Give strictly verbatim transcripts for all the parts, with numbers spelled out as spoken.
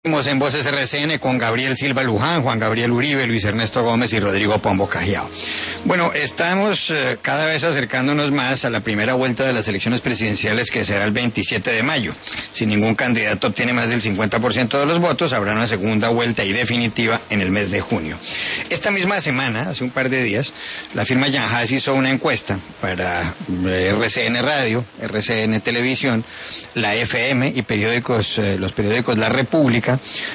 Estamos en Voces R C N con Gabriel Silva Luján, Juan Gabriel Uribe, Luis Ernesto Gómez y Rodrigo Pombo Cajiao. Bueno, estamos eh, cada vez acercándonos más a la primera vuelta de las elecciones presidenciales, que será el veintisiete de mayo. Si ningún candidato obtiene más del cincuenta por ciento de los votos, habrá una segunda vuelta y definitiva en el mes de junio. Esta misma semana, hace un par de días, la firma Jan Haas hizo una encuesta para R C N Radio, R C N Televisión, la F M y periódicos, eh, los periódicos La República,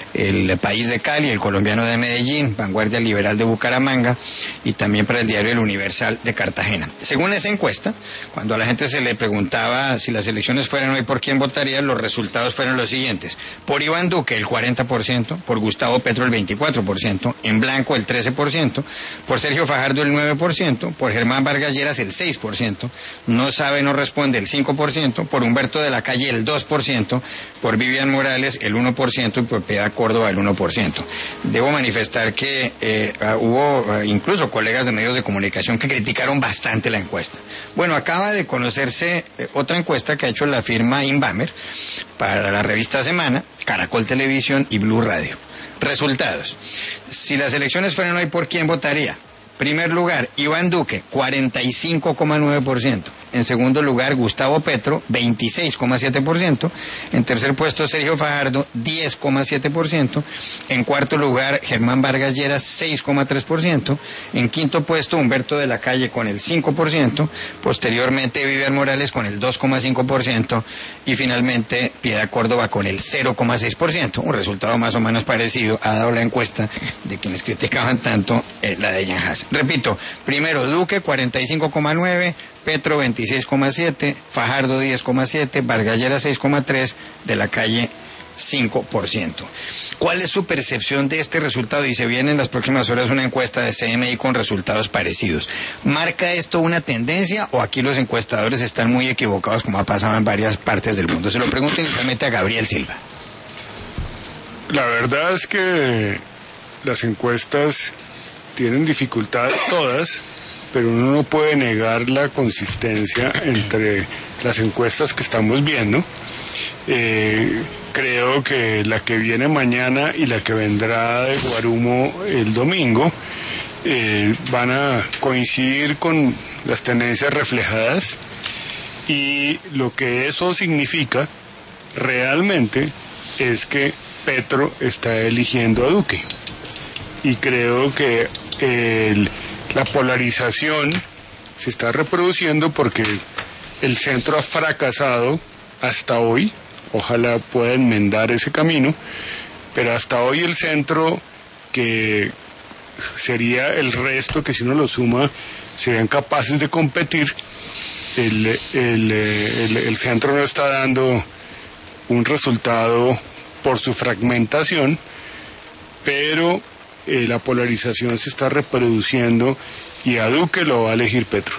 El País de Cali, El Colombiano de Medellín, Vanguardia Liberal de Bucaramanga y también para el diario El Universal de Cartagena. Según esa encuesta, cuando a la gente se le preguntaba si las elecciones fueran hoy por quién votaría, los resultados fueron los siguientes: por Iván Duque el cuarenta por ciento, por Gustavo Petro el veinticuatro por ciento, en blanco el trece por ciento, por Sergio Fajardo el nueve por ciento, por Germán Vargas Lleras el seis por ciento, no sabe, no responde el cinco por ciento, por Humberto de la Calle el dos por ciento, por Vivian Morales el uno por ciento y por Piedad Córdoba el uno por ciento. Debo manifestar que eh, hubo eh, incluso colegas de medios de comunicación que criticaron bastante la encuesta. Bueno, acaba de conocerse eh, otra encuesta que ha hecho la firma Inbamer para la revista Semana, Caracol Televisión y Blue Radio. Resultados: si las elecciones fueran hoy, ¿por quién votaría? Primer lugar, Iván Duque, cuarenta y cinco coma nueve por ciento. En segundo lugar, Gustavo Petro, veintiséis coma siete por ciento. En tercer puesto, Sergio Fajardo, diez coma siete por ciento. En cuarto lugar, Germán Vargas Lleras, seis coma tres por ciento. En quinto puesto, Humberto de la Calle con el cinco por ciento. Posteriormente, Vivian Morales con el dos coma cinco por ciento. Y finalmente, Piedad Córdoba con el cero coma seis por ciento. Un resultado más o menos parecido ha dado la encuesta de quienes criticaban tanto eh, la de Jan Haas. Repito, primero Duque, cuarenta y cinco coma nueve, Petro veintiséis coma siete, Fajardo diez coma siete, Vargas Lleras seis coma tres, de la Calle cinco por ciento. ¿Cuál es su percepción de este resultado? Y se viene en las próximas horas una encuesta de C M I con resultados parecidos. ¿Marca esto una tendencia o aquí los encuestadores están muy equivocados, como ha pasado en varias partes del mundo? Se lo pregunto inicialmente a Gabriel Silva. La verdad es que las encuestas tienen dificultades todas, pero uno no puede negar la consistencia entre las encuestas que estamos viendo. Eh, creo que la que viene mañana y la que vendrá de Guarumo el domingo eh, van a coincidir con las tendencias reflejadas, y lo que eso significa realmente es que Petro está eligiendo a Duque, y creo que el la polarización se está reproduciendo porque el centro ha fracasado hasta hoy. Ojalá pueda enmendar ese camino, pero hasta hoy el centro, que sería el resto, que si uno lo suma serían capaces de competir, el, el, el, el centro no está dando un resultado por su fragmentación, pero Eh, la polarización se está reproduciendo y a Duque lo va a elegir Petro.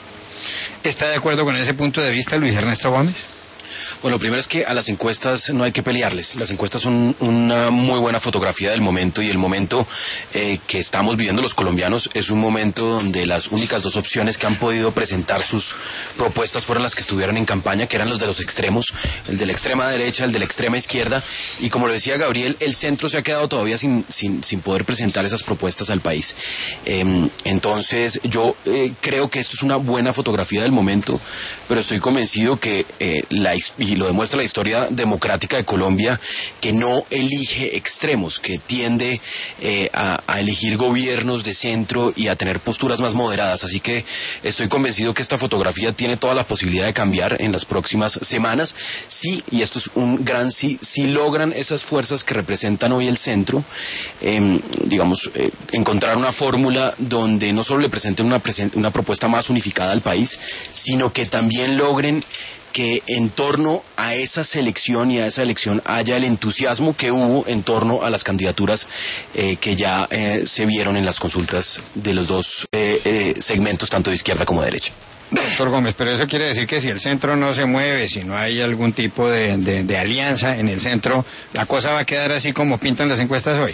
¿Está de acuerdo con ese punto de vista Luis Ernesto Gómez? Bueno, lo primero es que a las encuestas no hay que pelearles. Las encuestas son una muy buena fotografía del momento, y el momento eh, que estamos viviendo los colombianos es un momento donde las únicas dos opciones que han podido presentar sus propuestas fueron las que estuvieron en campaña, que eran los de los extremos, el de la extrema derecha, el de la extrema izquierda, y como lo decía Gabriel, el centro se ha quedado todavía sin, sin, sin poder presentar esas propuestas al país. Eh, entonces, yo eh, creo que esto es una buena fotografía del momento, pero estoy convencido que eh, la y lo demuestra la historia democrática de Colombia, que no elige extremos, que tiende eh, a, a elegir gobiernos de centro y a tener posturas más moderadas. Así que estoy convencido que esta fotografía tiene toda la posibilidad de cambiar en las próximas semanas. Sí, y esto es un gran sí, si logran esas fuerzas que representan hoy el centro, eh, digamos, eh, encontrar una fórmula donde no solo le presenten una, presen- una propuesta más unificada al país, sino que también logren que en torno a esa selección y a esa elección haya el entusiasmo que hubo en torno a las candidaturas eh, que ya eh, se vieron en las consultas de los dos eh, eh, segmentos, tanto de izquierda como de derecha. Doctor Gómez, pero eso quiere decir que si el centro no se mueve, si no hay algún tipo de, de, de alianza en el centro, ¿la cosa va a quedar así como pintan las encuestas hoy?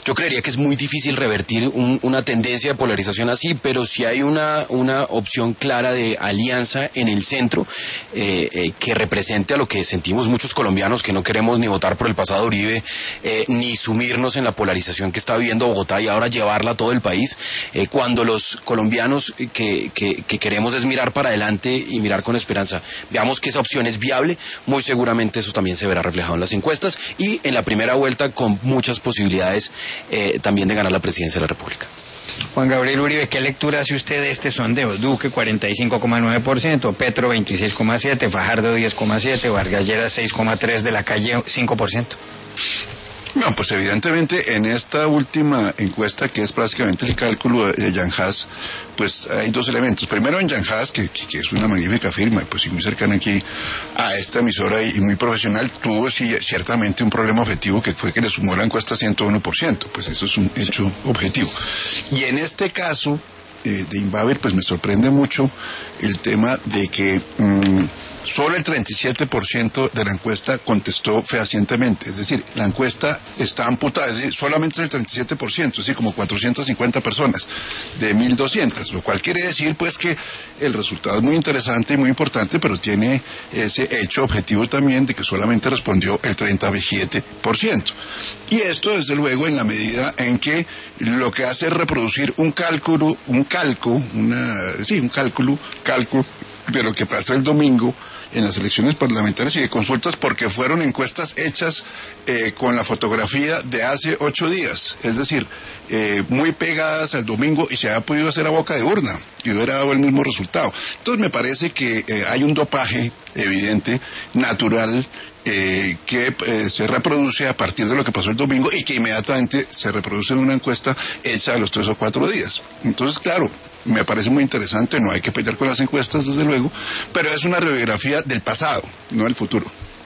Yo creería que es muy difícil revertir un, una tendencia de polarización así, pero si hay una, una opción clara de alianza en el centro eh, eh, que represente a lo que sentimos muchos colombianos, que no queremos ni votar por el pasado Uribe, eh, ni sumirnos en la polarización que está viviendo Bogotá y ahora llevarla a todo el país, eh, cuando los colombianos que, que, que queremos es mirar para adelante y mirar con esperanza, veamos que esa opción es viable, muy seguramente eso también se verá reflejado en las encuestas y en la primera vuelta con muchas posibilidades eh, también de ganar la presidencia de la República. Juan Gabriel Uribe, ¿qué lectura hace usted de este sondeo? Duque cuarenta y cinco coma nueve por ciento, Petro veintiséis coma siete por ciento, Fajardo diez coma siete por ciento, Vargas Lleras seis coma tres por ciento, de la Calle cinco por ciento. No, pues evidentemente en esta última encuesta, que es prácticamente el cálculo de Jan Haas, pues hay dos elementos. Primero en Jan Haas, que, que es una magnífica firma, pues y muy cercana aquí a esta emisora y, y muy profesional, tuvo sí, ciertamente un problema objetivo que fue que le sumó la encuesta ciento uno por ciento, pues eso es un hecho objetivo. Y en este caso eh, de Inbaver, pues me sorprende mucho el tema de que... Mmm, solo el treinta y siete por ciento de la encuesta contestó fehacientemente, es decir, la encuesta está amputada, es decir, solamente es el treinta y siete por ciento, es decir, como cuatrocientas cincuenta personas de mil doscientas, lo cual quiere decir pues que el resultado es muy interesante y muy importante, pero tiene ese hecho objetivo también de que solamente respondió el treinta y siete por ciento. Y esto desde luego en la medida en que lo que hace es reproducir un cálculo, un calco, una, sí, un cálculo, cálculo, de lo que pasó el domingo en las elecciones parlamentarias y de consultas, porque fueron encuestas hechas eh, con la fotografía de hace ocho días, es decir, eh, muy pegadas al domingo, y se ha podido hacer a boca de urna y hubiera dado el mismo resultado. Entonces me parece que eh, hay un dopaje evidente, natural, Eh, que eh, se reproduce a partir de lo que pasó el domingo y que inmediatamente se reproduce en una encuesta hecha a los tres o cuatro días. Entonces, claro, me parece muy interesante, no hay que pelear con las encuestas, desde luego, pero es una radiografía del pasado, no del futuro.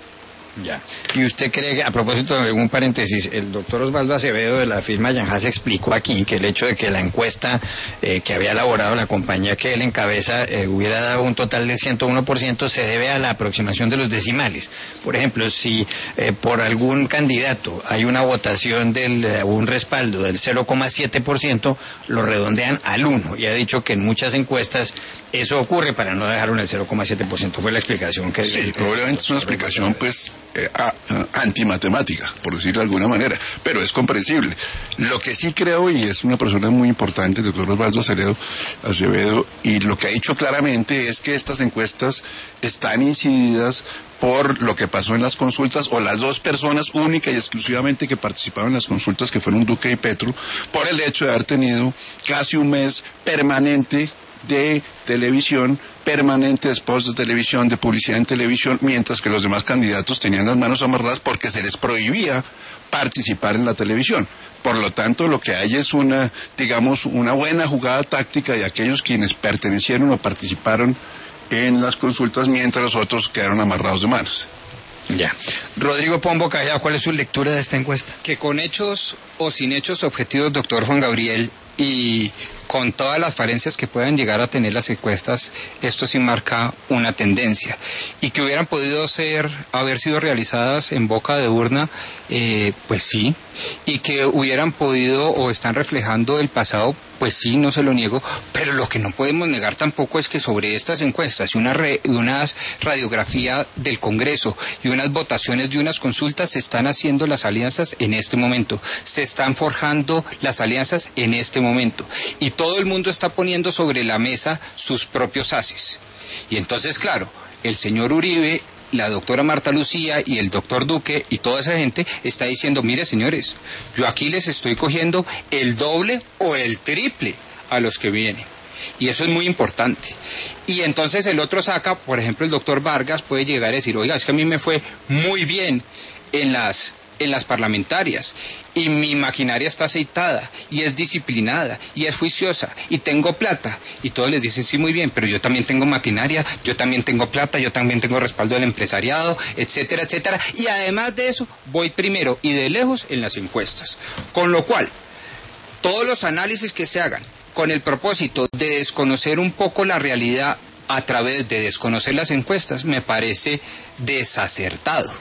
Ya. ¿Y usted cree que, a propósito de un paréntesis, el doctor Osvaldo Acevedo de la firma Jan Haas explicó aquí que el hecho de que la encuesta eh, que había elaborado la compañía que él encabeza eh, hubiera dado un total del ciento uno por ciento se debe a la aproximación de los decimales? Por ejemplo, si eh, por algún candidato hay una votación del eh, un respaldo del cero coma siete por ciento, lo redondean al uno, y ha dicho que en muchas encuestas eso ocurre para no dejar en el cero coma siete por ciento. Fue la explicación que... Sí, obviamente es una explicación pues eh, a, a, antimatemática, por decirlo de alguna manera, pero es comprensible. Lo que sí creo, y es una persona muy importante, el doctor Osvaldo Acevedo, Acevedo, y lo que ha dicho claramente es que estas encuestas están incididas por lo que pasó en las consultas, o las dos personas únicas y exclusivamente que participaron en las consultas, que fueron Duque y Petro, por el hecho de haber tenido casi un mes permanente de televisión, permanente de spots de televisión, de publicidad en televisión, mientras que los demás candidatos tenían las manos amarradas porque se les prohibía participar en la televisión. Por lo tanto, lo que hay es una, digamos, una buena jugada táctica de aquellos quienes pertenecieron o participaron en las consultas, mientras los otros quedaron amarrados de manos. Ya. Rodrigo Pombo Callao, ¿cuál es su lectura de esta encuesta? Que con hechos o sin hechos objetivos, doctor Juan Gabriel, y con todas las falencias que puedan llegar a tener las encuestas, esto sí marca una tendencia, y que hubieran podido ser, haber sido realizadas en boca de urna, eh, pues sí, y que hubieran podido o están reflejando el pasado, pues sí, no se lo niego, pero lo que no podemos negar tampoco es que sobre estas encuestas y una, re, unas radiografía del Congreso y unas votaciones de unas consultas se están haciendo las alianzas en este momento, se están forjando las alianzas en este momento, y todo el mundo está poniendo sobre la mesa sus propios ases. Y entonces, claro, el señor Uribe, la doctora Marta Lucía y el doctor Duque y toda esa gente está diciendo, mire señores, yo aquí les estoy cogiendo el doble o el triple a los que vienen. Y eso es muy importante. Y entonces el otro saca, por ejemplo, el doctor Vargas puede llegar a decir, oiga, es que a mí me fue muy bien en las... en las parlamentarias, y mi maquinaria está aceitada, y es disciplinada, y es juiciosa, y tengo plata, y todos les dicen, sí, muy bien, pero yo también tengo maquinaria, yo también tengo plata, yo también tengo respaldo del empresariado, etcétera, etcétera, y además de eso, voy primero y de lejos en las encuestas. Con lo cual, todos los análisis que se hagan con el propósito de desconocer un poco la realidad a través de desconocer las encuestas, me parece desacertado.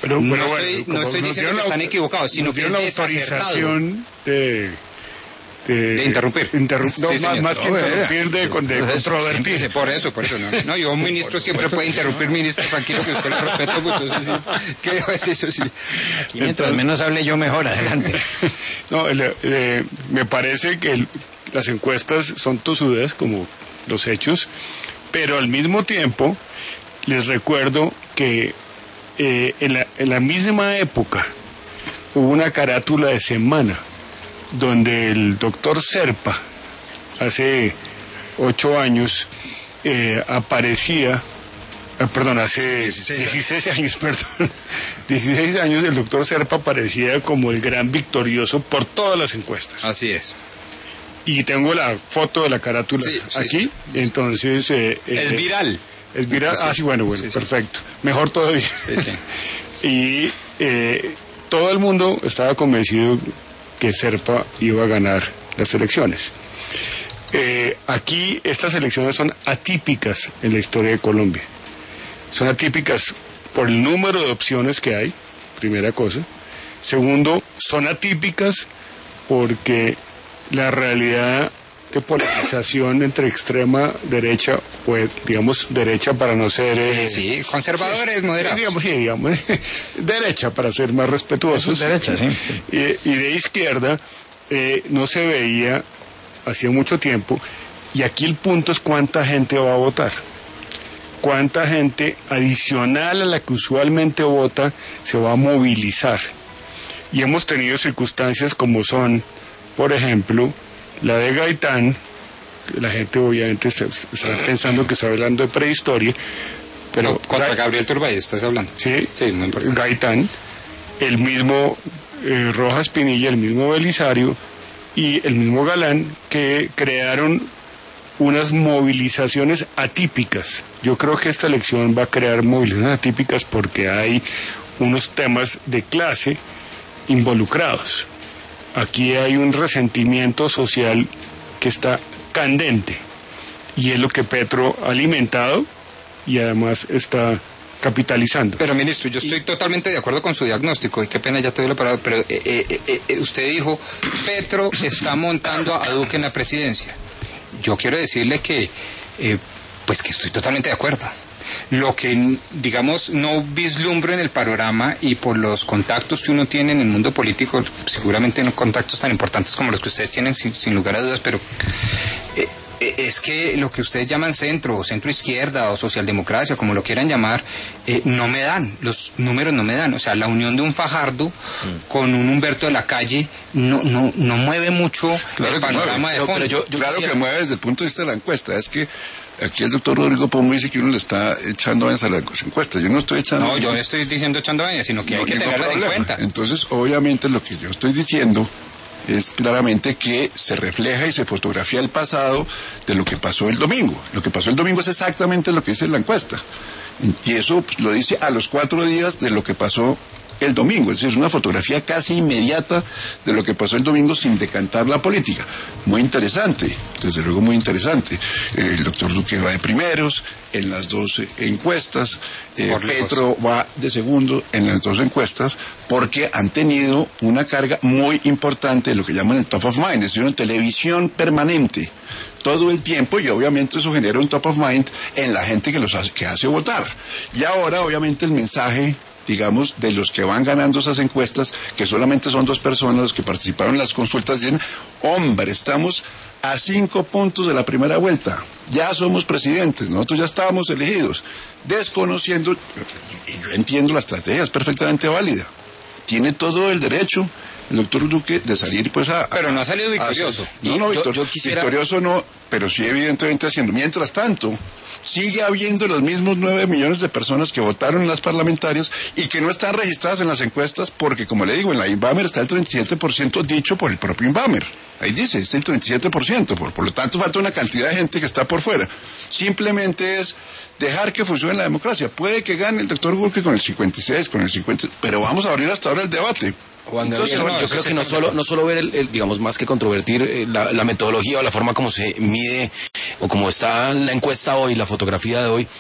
Pero, no pero estoy, bueno, no estoy nos diciendo dieron que la- están equivocados, sino nos que es dieron la desacertado. autorización de... De, De interrumpir. interru- no, Sí, más, señor. más que No, interrumpir, de, con- de controvertir. Por eso, por eso. No, no yo, un ministro siempre puede interrumpir, ministro, tranquilo, que usted lo respeto mucho. Sí, sí. ¿Qué es eso? Sí. Aquí mientras menos hable yo, mejor. Adelante. No, el- eh, me parece que el- las encuestas son tosudas, como los hechos, pero al mismo tiempo les recuerdo que eh, en, la, en la misma época hubo una carátula de Semana donde el doctor Serpa, hace ocho años, eh, aparecía, eh, perdón, hace dieciséis años, perdón, dieciséis años el doctor Serpa aparecía como el gran victorioso por todas las encuestas. Así es. Y tengo la foto de la carátula Sí, sí, aquí, sí. entonces... eh, Es eh, viral. Es viral, ah, sí, bueno, bueno, Sí, sí. perfecto. Mejor todavía. Sí, sí. Y eh, todo el mundo estaba convencido que Serpa iba a ganar las elecciones. Eh, aquí estas elecciones son atípicas en la historia de Colombia. Son atípicas por el número de opciones que hay, primera cosa. Segundo, son atípicas porque la realidad de polarización entre extrema derecha, o digamos derecha para no ser... eh, Sí, conservadores, sí, moderados. Digamos, sí, digamos, derecha para ser más respetuosos. Eso es derecha, sí. Y, y de izquierda eh, no se veía hacía mucho tiempo, y aquí el punto es cuánta gente va a votar. Cuánta gente adicional a la que usualmente vota se va a movilizar. Y hemos tenido circunstancias como son, por ejemplo, la de Gaitán, que la gente obviamente está, está pensando que está hablando de prehistoria, pero... No, contra Ga- Gabriel Turbay estás hablando. Sí, Sí, muy importante. Gaitán, el mismo eh, Rojas Pinilla, el mismo Belisario y el mismo Galán, que crearon unas movilizaciones atípicas. Yo creo que esta elección va a crear movilizaciones atípicas porque hay unos temas de clase involucrados. Aquí hay un resentimiento social que está candente y es lo que Petro ha alimentado y además está capitalizando. Pero ministro, yo estoy totalmente de acuerdo con su diagnóstico y qué pena ya te doy la palabra, pero eh, eh, eh, eh, usted dijo, Petro está montando a Duque en la presidencia. Yo quiero decirle que, eh, pues que estoy totalmente de acuerdo. Lo que, digamos, no vislumbro en el panorama y por los contactos que uno tiene en el mundo político, seguramente no contactos tan importantes como los que ustedes tienen, sin, sin lugar a dudas, pero eh, eh, es que lo que ustedes llaman centro, o centro izquierda, o socialdemocracia, como lo quieran llamar, eh, no me dan, los números no me dan. O sea, la unión de un Fajardo mm. con un Humberto de la Calle no, no, no mueve mucho Claro el que panorama mueve. de Pero- fondo. pero yo- yo claro quisiera- que mueve desde el punto de vista de la encuesta. Es que aquí el doctor Rodrigo Pombo dice que uno le está echando a las encuestas. Yo no estoy echando... No, yo no estoy diciendo echando vaina, sino que no hay que ningún tenerlas en problema. cuenta. Entonces, obviamente, lo que yo estoy diciendo es claramente que se refleja y se fotografía el pasado de lo que pasó el domingo. Lo que pasó el domingo es exactamente lo que dice la encuesta. Y eso pues, lo dice a los cuatro días de lo que pasó el domingo. Es decir, es una fotografía casi inmediata de lo que pasó el domingo sin decantar la política. Muy interesante, desde luego muy interesante. El doctor Duque va de primeros en las dos eh, encuestas, eh, Por lejos. Petro va de segundo en las dos encuestas, porque han tenido una carga muy importante de lo que llaman el top of mind, es decir, una televisión permanente todo el tiempo, y obviamente eso genera un top of mind en la gente que los hace, que hace votar. Y ahora obviamente el mensaje, digamos, de los que van ganando esas encuestas, que solamente son dos personas los que participaron en las consultas, dicen, hombre, estamos a cinco puntos de la primera vuelta, ya somos presidentes, nosotros ya estábamos elegidos, desconociendo, y yo entiendo la estrategia, es perfectamente válida, tiene todo el derecho el doctor Duque de salir pues a... Pero no ha salido a- victorioso. a- no, Y no, yo- victor- yo quisiera- victorioso no, pero sí evidentemente haciendo. Mientras tanto, sigue habiendo los mismos nueve millones de personas que votaron en las parlamentarias y que no están registradas en las encuestas porque, como le digo, en la INVAMER está el treinta y siete por ciento dicho por el propio INVAMER. Ahí dice, es el treinta y siete por ciento. Por, por lo tanto, falta una cantidad de gente que está por fuera. Simplemente es dejar que funcione la democracia. Puede que gane el doctor Duque con el cincuenta y seis, con el cincuenta, pero vamos a abrir hasta ahora el debate. Juan Entonces, Gabriel, no, yo eso creo sí que no está solo, bien. no solo ver, el, el, digamos, más que controvertir eh, la, la metodología o la forma como se mide o como está la encuesta hoy, la fotografía de hoy,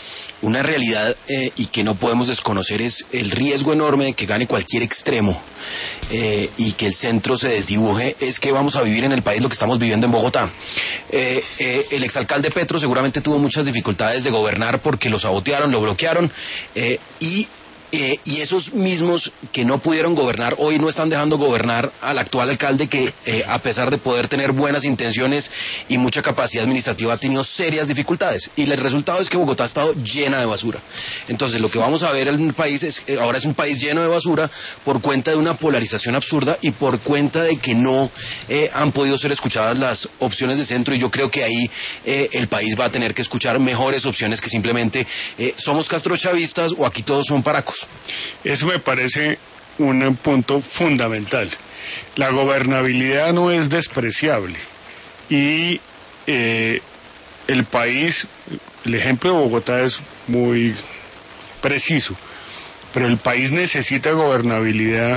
una realidad eh, y que no podemos desconocer es el riesgo enorme de que gane cualquier extremo eh, y que el centro se desdibuje, es que vamos a vivir en el país lo que estamos viviendo en Bogotá. Eh, eh, el exalcalde Petro seguramente tuvo muchas dificultades de gobernar porque lo sabotearon, lo bloquearon eh, y... Eh, y esos mismos que no pudieron gobernar hoy no están dejando gobernar al actual alcalde que eh, a pesar de poder tener buenas intenciones y mucha capacidad administrativa ha tenido serias dificultades y el resultado es que Bogotá ha estado llena de basura. Entonces lo que vamos a ver en el país es eh, ahora es un país lleno de basura por cuenta de una polarización absurda y por cuenta de que no eh, han podido ser escuchadas las opciones de centro y yo creo que ahí eh, el país va a tener que escuchar mejores opciones que simplemente eh, somos castrochavistas o aquí todos son paracos. Eso me parece un punto fundamental. La gobernabilidad no es despreciable y eh, el país, el ejemplo de Bogotá es muy preciso, pero el país necesita gobernabilidad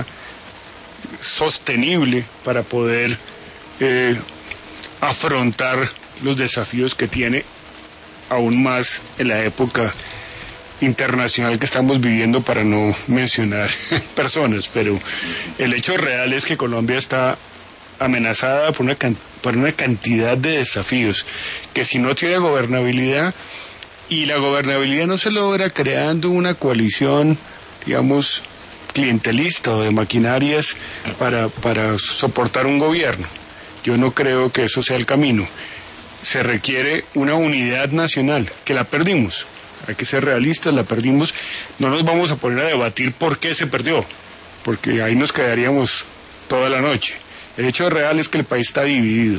sostenible para poder eh, afrontar los desafíos que tiene aún más en la época internacional que estamos viviendo, para no mencionar personas, pero el hecho real es que Colombia está amenazada por una, por una cantidad de desafíos que si no tiene gobernabilidad, y la gobernabilidad no se logra creando una coalición, digamos, clientelista o de maquinarias para, para soportar un gobierno. Yo no creo que eso sea el camino. Se requiere una unidad nacional, que la perdimos. Hay que ser realistas, la perdimos. No nos vamos a poner a debatir por qué se perdió, porque ahí nos quedaríamos toda la noche. El hecho real es que el país está dividido.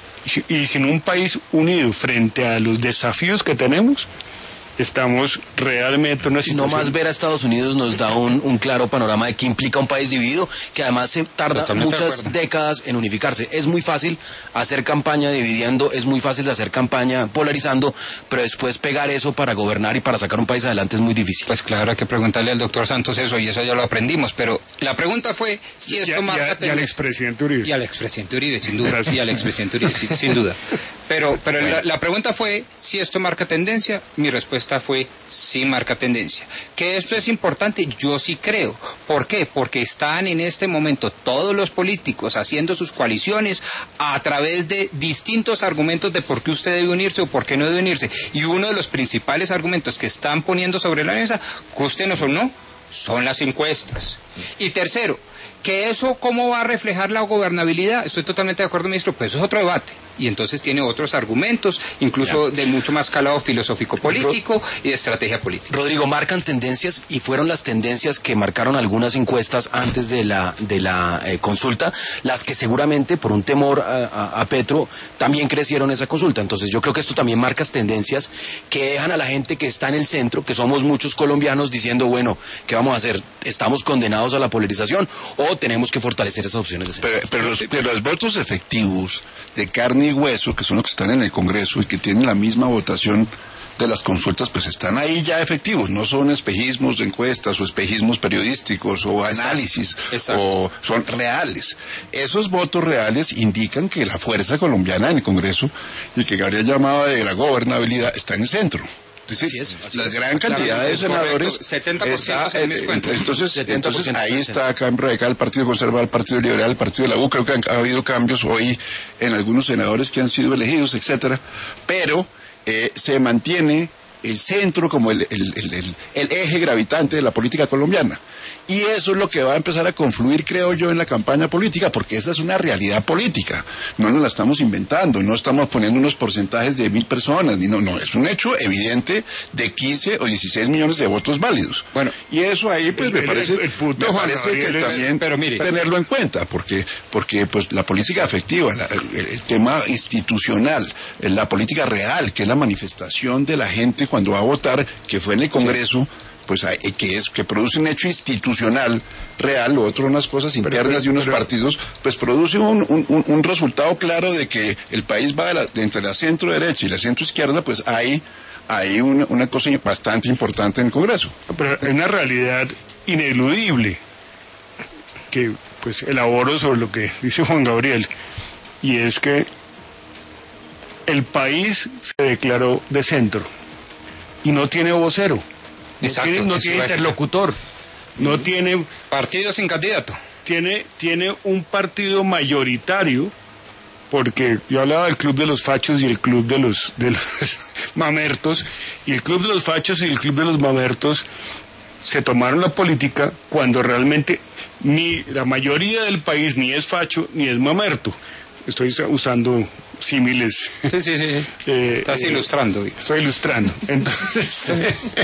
Y, y sin un país unido frente a los desafíos que tenemos, estamos realmente en una situación... No más ver a Estados Unidos nos da un, un claro panorama de qué implica un país dividido, que además se tarda Totalmente muchas décadas en unificarse. Es muy fácil hacer campaña dividiendo, es muy fácil hacer campaña polarizando, pero después pegar eso para gobernar y para sacar un país adelante es muy difícil. Pues claro, hay que preguntarle al doctor Santos eso, y eso ya lo aprendimos, pero la pregunta fue si esto ya, marca... Ya, y al expresidente Uribe. Y al expresidente Uribe, sin duda. Gracias. Y al expresidente Uribe, sin, sin duda. Pero, pero bueno. la, la pregunta fue si esto marca tendencia. Mi respuesta fue sí marca tendencia. ¿Que esto es importante? Yo sí creo. ¿Por qué? Porque están en este momento todos los políticos haciendo sus coaliciones a través de distintos argumentos de por qué usted debe unirse o por qué no debe unirse. Y uno de los principales argumentos que están poniendo sobre la mesa, gústenos o no, son las encuestas. Y tercero, que eso cómo va a reflejar la gobernabilidad. Estoy totalmente de acuerdo, ministro, pues eso es otro debate. Y entonces tiene otros argumentos, incluso ya. de mucho más calado filosófico-político y de estrategia política. Rodrigo, marcan tendencias y fueron las tendencias que marcaron algunas encuestas antes de la de la eh, consulta, las que seguramente por un temor a, a, a Petro también crecieron esa consulta. Entonces yo creo que esto también marca tendencias que dejan a la gente que está en el centro, que somos muchos colombianos, diciendo, bueno, ¿qué vamos a hacer? ¿Estamos condenados a la polarización o tenemos que fortalecer esas opciones de centro? Pero, pero, los, pero los votos efectivos de carne y hueso, que son los que están en el Congreso y que tienen la misma votación de las consultas, pues están ahí ya efectivos, no son espejismos de encuestas o espejismos periodísticos o análisis, Exacto. o son reales. Esos votos reales indican que la fuerza colombiana en el Congreso, y que Gabriel llamaba de la gobernabilidad, está en el centro. Entonces, así es, así la es. gran cantidad claro, de senadores setenta por ciento está, eh, entonces, entonces ahí está acá en Radical, el Partido Conservador, el Partido Liberal, el Partido de la U. Creo que han, ha habido cambios hoy en algunos senadores que han sido elegidos, etcétera, pero eh, se mantiene el centro como el, el, el, el, el eje gravitante de la política colombiana. Y eso es lo que va a empezar a confluir, creo yo, en la campaña política, porque esa es una realidad política. No nos la estamos inventando, no estamos poniendo unos porcentajes de mil personas, ni no, no, es un hecho evidente de quince o dieciséis millones de votos válidos. Bueno, y eso ahí, pues, el, me parece, el, el puto, me parece que es, también pero mire, tenerlo en cuenta, porque, porque pues, la política afectiva, la, el, el tema institucional, la política real, que es la manifestación de la gente cuando va a votar, que fue en el Congreso, sí. pues hay, que es que produce un hecho institucional real, lo otro unas cosas internas pero, pero, de unos pero, partidos, pues produce un, un, un resultado claro de que el país va de, la, de entre la centro derecha y la centro izquierda, pues hay, hay una, una cosa bastante importante en el Congreso. Pero hay una realidad ineludible que pues elaboro sobre lo que dice Juan Gabriel, y es que el país se declaró de centro. y no tiene vocero, no Exacto, tiene, no eso tiene es. interlocutor, no tiene, Partido sin candidato. tiene, tiene un partido mayoritario, porque yo hablaba del club de los fachos y el club de los, de los mamertos, y el club de los fachos y el club de los mamertos se tomaron la política cuando realmente ni la mayoría del país ni es facho ni es mamerto. Estoy usando símiles. Sí, sí, sí. Eh, Estás eh, ilustrando. Digo. Estoy ilustrando. Entonces,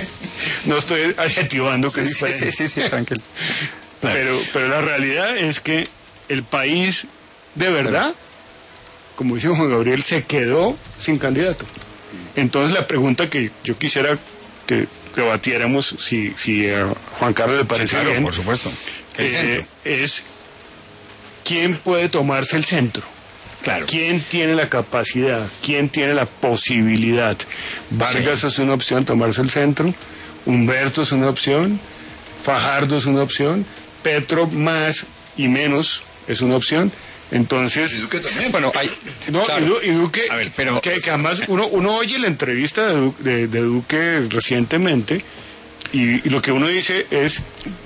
no estoy adjetivando que es Sí, diferente. sí, sí, sí, tranquilo. Pero, pero la realidad es que el país, de verdad, como dice Juan Gabriel, se quedó sin candidato. Entonces la pregunta que yo quisiera que debatiéramos, si, si a Juan Carlos le parece Sí, claro, bien, por supuesto. El eh, centro. es quién puede tomarse el centro. Claro. ¿Quién tiene la capacidad? ¿Quién tiene la posibilidad? Vargas Sí. es una opción, tomarse el centro. Humberto es una opción. Fajardo es una opción. Petro más y menos es una opción. Entonces, Y Duque también. Bueno, hay. no, claro. y, Du- y Duque, A ver, pero- que, que además uno, uno oye la entrevista de, Du- de, de Duque recientemente y, y lo que uno dice es,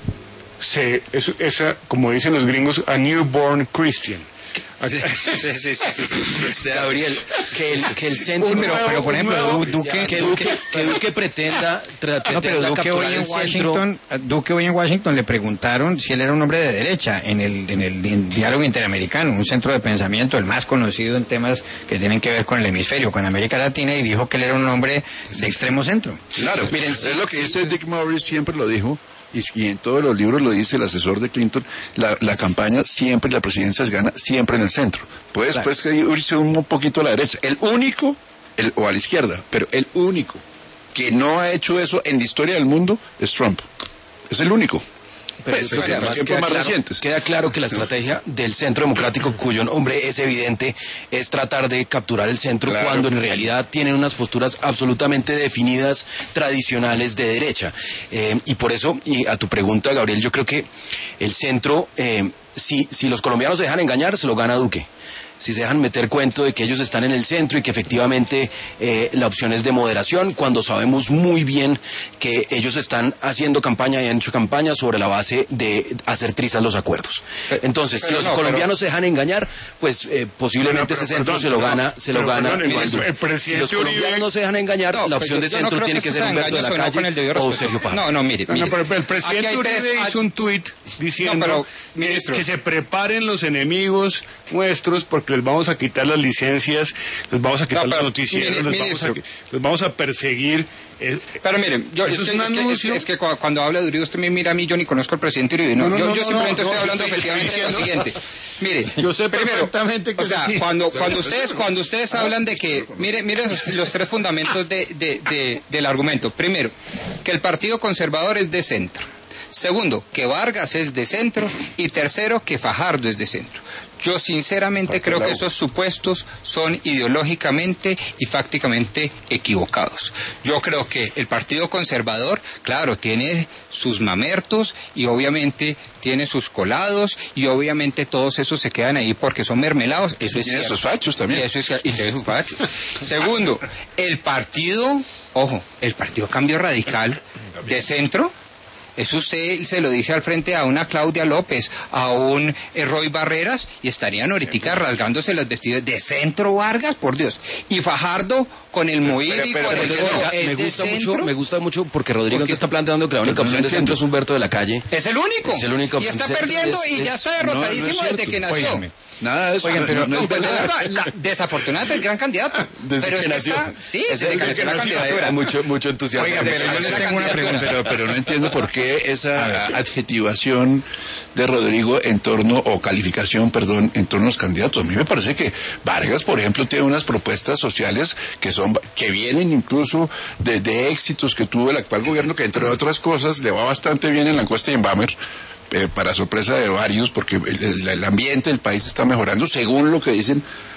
se, es esa, como dicen los gringos, a newborn Christian. Sí, sí, sí, sí, sí, sí. Este, Gabriel, que el, que el centro, Un pero, nuevo- pero por un ejemplo, nuevo- Du- Duque, que Duque, que Duque pretenda, tra- No, pero pretenda Duque hoy capturar en el centro. Washington, a Duque hoy en Washington le preguntaron si él era un hombre de derecha en el, en el di- diálogo interamericano, un centro de pensamiento, el más conocido en temas que tienen que ver con el hemisferio, con América Latina, y dijo que él era un hombre de extremo centro. Claro, Miren, es sí, lo que sí, dice sí. Dick Morris, siempre lo dijo, y, y en todos los libros lo dice el asesor de Clinton, la, la campaña siempre, la presidencia se gana siempre en el centro. Puede Claro. después irse un poquito a la derecha. El único, el, o a la izquierda, pero el único que no ha hecho eso en la historia del mundo es Trump. Es el único. Pero Pues, yo creo que en los además tiempos queda más claro, recientes. queda claro que la estrategia del Centro Democrático, cuyo nombre es evidente, es tratar de capturar el centro, Claro. cuando en realidad tienen unas posturas absolutamente definidas, tradicionales de derecha. Eh, y por eso, y a tu pregunta, Gabriel, yo creo que el centro, eh, si, si los colombianos se dejan engañar, se lo gana Duque. Si se dejan meter cuento de que ellos están en el centro y que efectivamente eh, la opción es de moderación, cuando sabemos muy bien que ellos están haciendo campaña y han hecho campaña sobre la base de hacer trizas los acuerdos. Entonces, pero si los no, colombianos se dejan engañar, pues eh, posiblemente No, no, ese pero centro perdón, se lo perdón, gana, se lo pero gana perdón, Iván el- Duque. el presidente Si los colombianos Uribe- no se dejan engañar, No, la pues opción de yo no centro creo tiene que que ser sea Humberto de la engañoso, no, Calle con el debido o respeto. Sergio Fajardo. No, no, mire, No, mire. no, pero, pero el Aquí presidente hay tres- Uribe hay- hizo un tuit diciendo No, pero, que- ministro. que, se preparen los enemigos nuestros porque les vamos a quitar las licencias, les vamos a quitar No, los pero, noticieros, mini- les, vamos a, ministro. les vamos a perseguir. eh, Pero miren, yo, Eso es, es que, un es, que, es, anuncio. es que cu- cuando habla de Uribe, usted me mira a mí, yo ni conozco al presidente Uribe. No, No, no, yo, no, yo no, simplemente no, estoy no, hablando sí, estoy efectivamente de lo diciendo. siguiente. Mire, Yo sé primero, perfectamente que o sea, sí. cuando, cuando ustedes, cuando ustedes hablan de que, mire, mire los, los tres fundamentos de, de, de, del argumento. Primero, que el Partido Conservador es de centro. Segundo, que Vargas es de centro. Y tercero, que Fajardo es de centro. Yo sinceramente creo que esos supuestos son ideológicamente y fácticamente equivocados. Yo creo que el Partido Conservador, claro, tiene sus mamertos y obviamente tiene sus colados y obviamente todos esos se quedan ahí porque son mermelados. Eso es Tiene cierto. sus fachos también. Y, eso es, y tiene sus fachos. Segundo, el partido, ojo, el Partido Cambio Radical de centro. Eso usted se lo dice al frente a una Claudia López, a un eh, Roy Barreras, y estarían ahorita rasgándose las vestidas de centro Vargas, por Dios. Y Fajardo con el Moir y Pero, con el entonces, Toro, me, ¿es de gusta mucho, centro? me gusta mucho porque Rodrigo Porque- entonces está planteando que la única Pero no opción de entiendo. centro es Humberto de la Calle. Es el único. Es el único. Y está Centro perdiendo es- y ya es- está derrotadísimo no, no es desde cierto. que nació. Óiganme. Nada de eso. Oigan, no- pero- no, no No, es pues, verdad. la, la, desafortunadamente el gran candidato. Desde pero que es nació. está- sí, Desde desde que que nació la nació. candidatura. Mucho, mucho entusiasmo. Oiga, pero yo les tengo una pregunta. Pero, pero no entiendo por qué esa adjetivación de Rodrigo en torno, o calificación, perdón, en torno a los candidatos. A mí me parece que Vargas, por ejemplo, tiene unas propuestas sociales que son, que vienen incluso de, de éxitos que tuvo el actual gobierno, que entre otras cosas le va bastante bien en la encuesta de Inbamer. Eh, para sorpresa de varios, porque el, el, el ambiente del país está mejorando, según lo que dicen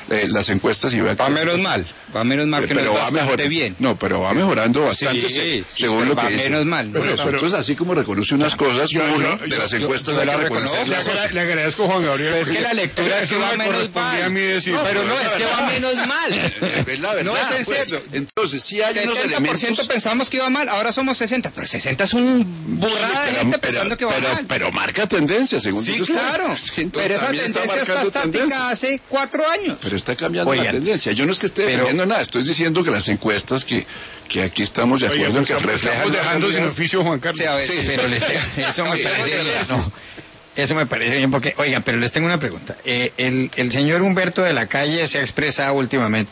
eh, las encuestas y vea que... Va menos mal, va menos mal que pero no es va bastante mejor, bien. No, pero va mejorando bastante Sí, se- sí, según pero lo va que dice. menos mal. Pero, no, pero no. entonces así como reconoce unas cosas, yo- uno yo- de las yo- encuestas yo hay la que reconozco, Le, reconocerlas. agra- le agradezco a Juan Gabriel. Pero es que porque la lectura es eso que va me menos correspondía mal. a mí decir. No, pero no, pues, es que va menos mal. Es la verdad, No es en pues. serio. Entonces, sí hay unos setenta por ciento elementos... pensamos que iba mal, ahora somos sesenta, pero sesenta es un burrada de pero- gente pero- pensando que va pero- mal. pero marca tendencia, según Sí, dice usted. claro. Sí, entonces Pero esa también tendencia está marcando estática tendencia. hace cuatro años. Pero está cambiando Oigan, la tendencia. Yo no es que esté pero- defendiendo nada, estoy diciendo que las encuestas que, que aquí estamos de Oye, acuerdo en pues que estamos, reflejan estamos la dejando sin realidad. oficio a Juan Carlos. Sí, a ver, Sí, sí, pero les tengo- eso me Sí, parece sí, bien, sí. no. Eso me parece bien porque, oiga, pero les tengo una pregunta. Eh, el, el señor Humberto de la Calle se ha expresado últimamente